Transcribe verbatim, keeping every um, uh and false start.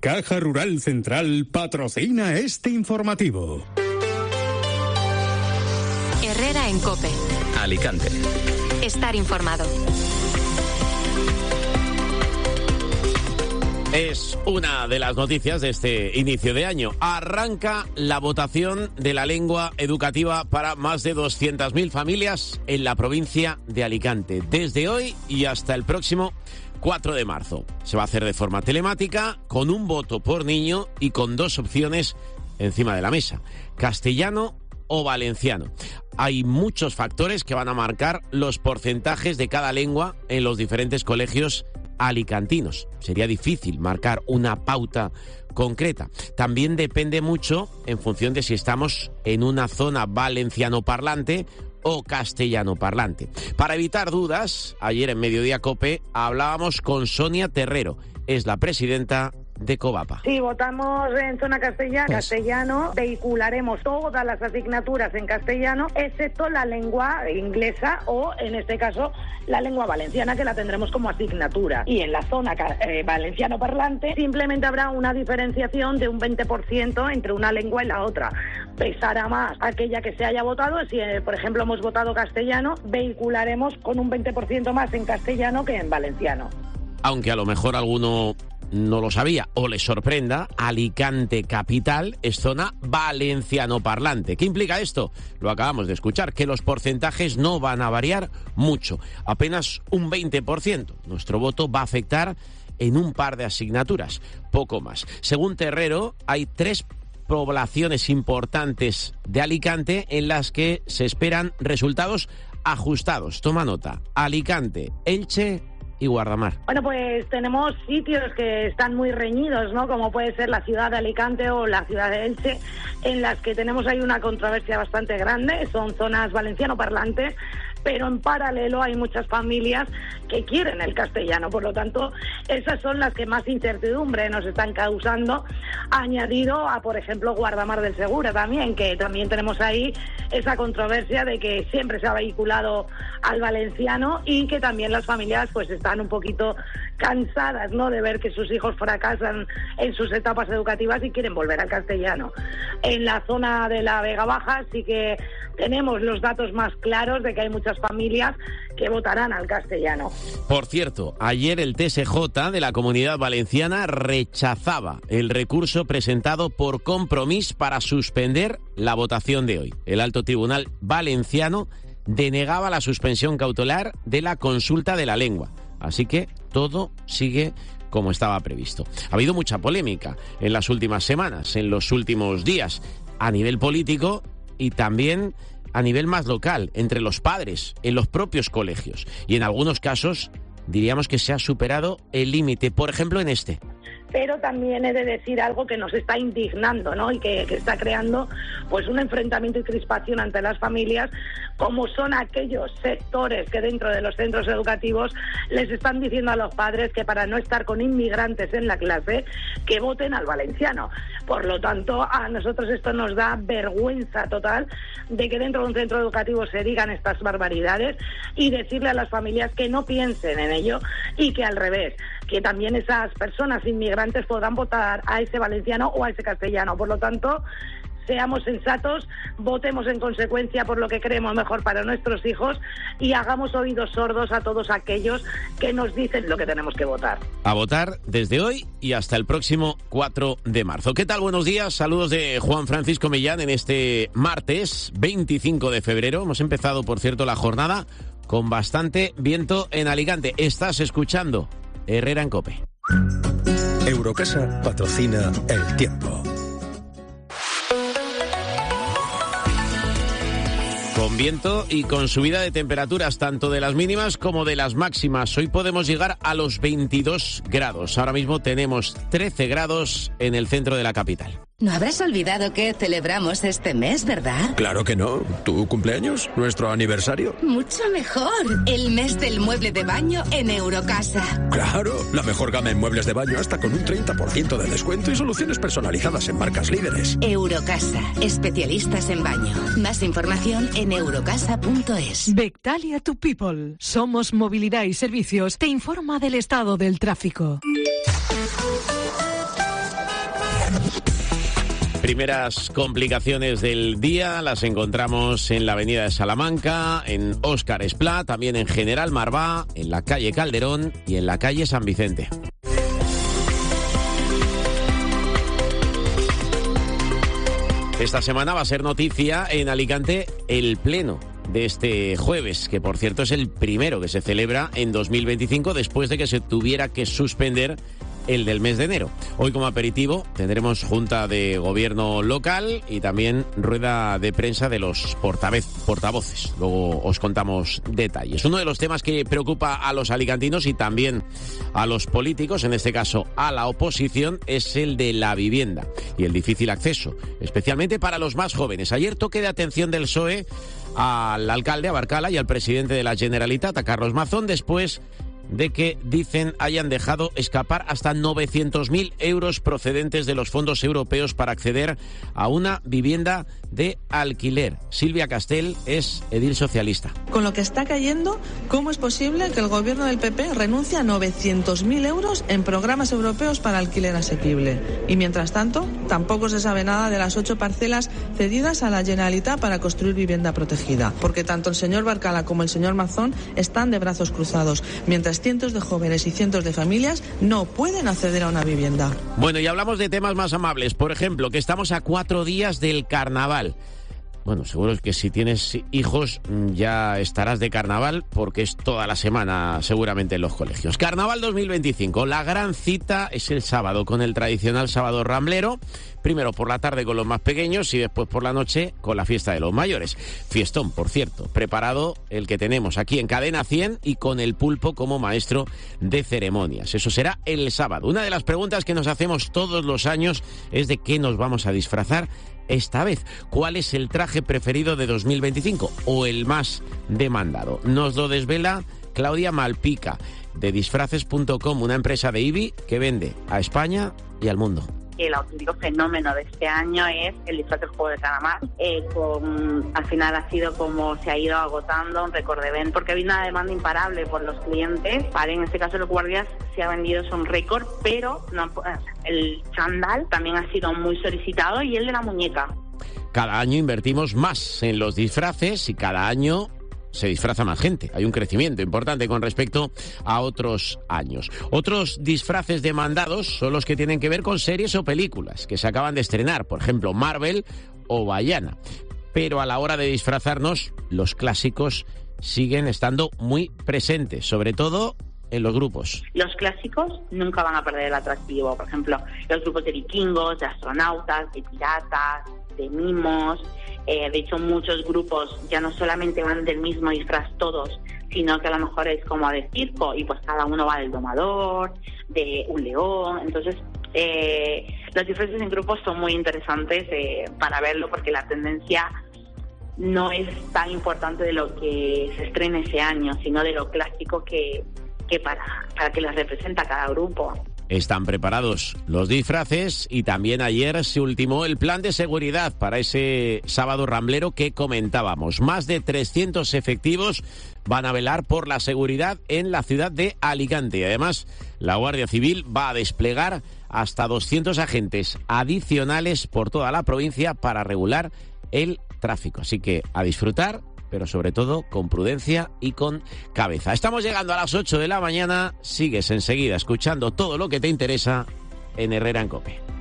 Caja Rural Central patrocina este informativo. Herrera en COPE. Alicante. Estar informado. Es una de las noticias de este inicio de año. Arranca la votación de la lengua educativa para más de doscientas mil familias en la provincia de Alicante. Desde hoy y hasta el próximo cuatro de marzo. Se va a hacer de forma telemática, con un voto por niño y con dos opciones encima de la mesa: castellano o valenciano. Hay muchos factores que van a marcar los porcentajes de cada lengua en los diferentes colegios alicantinos. Sería difícil marcar una pauta concreta. También depende mucho en función de si estamos en una zona valenciano parlante o castellano parlante. Para evitar dudas, ayer en Mediodía COPE hablábamos con Sonia Terrero, es la presidenta de Covapa. Si votamos en zona castellana, pues, castellano, vehicularemos todas las asignaturas en castellano, excepto la lengua inglesa o, en este caso, la lengua valenciana, que la tendremos como asignatura. Y en la zona eh, valenciano parlante simplemente habrá una diferenciación de un veinte por ciento entre una lengua y la otra. Pesará más aquella que se haya votado. Si, eh, por ejemplo, hemos votado castellano, vehicularemos con un veinte por ciento más en castellano que en valenciano. Aunque a lo mejor alguno no lo sabía o le sorprenda, Alicante capital es zona valenciano parlante. ¿Qué implica esto? Lo acabamos de escuchar, que los porcentajes no van a variar mucho, apenas un veinte por ciento. Nuestro voto va a afectar en un par de asignaturas, poco más. Según Terrero, hay tres poblaciones importantes de Alicante en las que se esperan resultados ajustados. Toma nota: Alicante, Elche y Guardamar. Bueno, pues tenemos sitios que están muy reñidos, ¿no? Como puede ser la ciudad de Alicante o la ciudad de Elche, en las que tenemos ahí una controversia bastante grande. Son zonas valenciano parlantes, pero en paralelo hay muchas familias que quieren el castellano. Por lo tanto, esas son las que más incertidumbre nos están causando, añadido a, por ejemplo, Guardamar del Segura también, que también tenemos ahí esa controversia de que siempre se ha vehiculado al valenciano y que también las familias pues están un poquito cansadas, ¿no?, de ver que sus hijos fracasan en sus etapas educativas y quieren volver al castellano. En la zona de la Vega Baja sí que tenemos los datos más claros de que hay muchas familias que votarán al castellano. Por cierto, ayer el T S J de la Comunidad Valenciana rechazaba el recurso presentado por Compromís para suspender la votación de hoy. El Alto Tribunal Valenciano denegaba la suspensión cautelar de la consulta de la lengua. Así que todo sigue como estaba previsto. Ha habido mucha polémica en las últimas semanas, en los últimos días, a nivel político y también a nivel más local, entre los padres, en los propios colegios. Y en algunos casos diríamos que se ha superado el límite, por ejemplo en este. Pero también he de decir algo que nos está indignando, ¿no?, y que, que está creando pues un enfrentamiento y crispación ante las familias, como son aquellos sectores que dentro de los centros educativos les están diciendo a los padres que para no estar con inmigrantes en la clase, que voten al valenciano. Por lo tanto, a nosotros esto nos da vergüenza total de que dentro de un centro educativo se digan estas barbaridades, y decirle a las familias que no piensen en ello y que al revés, que también esas personas inmigrantes podrán votar a ese valenciano o a ese castellano. Por lo tanto, seamos sensatos, votemos en consecuencia por lo que creemos mejor para nuestros hijos y hagamos oídos sordos a todos aquellos que nos dicen lo que tenemos que votar. A votar desde hoy y hasta el próximo cuatro de marzo. ¿Qué tal? Buenos días, saludos de Juan Francisco Millán en este martes veinticinco de febrero. Hemos empezado, por cierto, la jornada con bastante viento en Alicante. Estás escuchando Herrera en COPE. Eurocasa patrocina El Tiempo. Con viento y con subida de temperaturas, tanto de las mínimas como de las máximas. Hoy podemos llegar a los veintidós grados. Ahora mismo tenemos trece grados en el centro de la capital. No habrás olvidado que celebramos este mes, ¿verdad? Claro que no. ¿Tu cumpleaños? ¿Nuestro aniversario? Mucho mejor. El mes del mueble de baño en Eurocasa. Claro. La mejor gama en muebles de baño hasta con un treinta por ciento de descuento y soluciones personalizadas en marcas líderes. Eurocasa. Especialistas en baño. Más información en eurocasa punto es. Bectalia to People. Somos Movilidad y Servicios. Te informa del estado del tráfico. primeras complicaciones del día las encontramos en la avenida de Salamanca, en Óscar Esplá, también en General Marbá, en la calle Calderón y en la calle San Vicente. Esta semana va a ser noticia en Alicante el pleno de este jueves, que por cierto es el primero que se celebra en dos mil veinticinco después de que se tuviera que suspender el del mes de enero. Hoy como aperitivo tendremos junta de gobierno local y también rueda de prensa de los portavez, portavoces. Luego os contamos detalles. Uno de los temas que preocupa a los alicantinos y también a los políticos, en este caso a la oposición, es el de la vivienda y el difícil acceso, especialmente para los más jóvenes. Ayer toque de atención del P S O E al alcalde, a Barcala, y al presidente de la Generalitat, a Carlos Mazón, después de que, dicen, hayan dejado escapar hasta novecientos mil euros procedentes de los fondos europeos para acceder a una vivienda de alquiler. Silvia Castel es edil socialista. Con lo que está cayendo, ¿cómo es posible que el gobierno del P P renuncie a novecientos mil euros en programas europeos para alquiler asequible? Y mientras tanto, tampoco se sabe nada de las ocho parcelas cedidas a la Generalitat para construir vivienda protegida, porque tanto el señor Barcala como el señor Mazón están de brazos cruzados, mientras cientos de jóvenes y cientos de familias no pueden acceder a una vivienda. Bueno, y hablamos de temas más amables. Por ejemplo, que estamos a cuatro días del carnaval. Bueno, seguro que si tienes hijos ya estarás de carnaval porque es toda la semana seguramente en los colegios. Carnaval dos mil veinticinco, la gran cita es el sábado con el tradicional sábado ramblero, primero por la tarde con los más pequeños y después por la noche con la fiesta de los mayores. Fiestón, por cierto, preparado el que tenemos aquí en Cadena cien y con el Pulpo como maestro de ceremonias. Eso será el sábado. Una de las preguntas que nos hacemos todos los años es de qué nos vamos a disfrazar esta vez. ¿Cuál es el traje preferido de dos mil veinticinco o el más demandado? Nos lo desvela Claudia Malpica de disfraces punto com, una empresa de Ibi que vende a España y al mundo. El auténtico fenómeno de este año es el disfraz del juego de calamar. Eh, con, al final ha sido como se ha ido agotando un récord de venta, porque hay una demanda imparable por los clientes. Vale, en este caso los guardias se ha vendido son récord, pero no, el chándal también ha sido muy solicitado y el de la muñeca. Cada año invertimos más en los disfraces y cada año se disfraza más gente. Hay un crecimiento importante con respecto a otros años. Otros disfraces demandados son los que tienen que ver con series o películas que se acaban de estrenar, por ejemplo, Marvel o Bayana. Pero a la hora de disfrazarnos, los clásicos siguen estando muy presentes, sobre todo en los grupos. Los clásicos nunca van a perder el atractivo. Por ejemplo, los grupos de vikingos, de astronautas, de piratas, de mimos. Eh, de hecho, muchos grupos ya no solamente van del mismo disfraz todos, sino que a lo mejor es como de circo y pues cada uno va del domador, de un león. Entonces, eh, los disfraces en grupos son muy interesantes eh, para verlo, porque la tendencia no es tan importante de lo que se estrena ese año, sino de lo clásico que, que para, para que les representa cada grupo. Están preparados los disfraces y también ayer se ultimó el plan de seguridad para ese sábado ramblero que comentábamos. Más de trescientos efectivos van a velar por la seguridad en la ciudad de Alicante. Y además, la Guardia Civil va a desplegar hasta doscientos agentes adicionales por toda la provincia para regular el tráfico. Así que a disfrutar, pero sobre todo con prudencia y con cabeza. Estamos llegando a las ocho de la mañana. Sigues enseguida escuchando todo lo que te interesa en Herrera en COPE.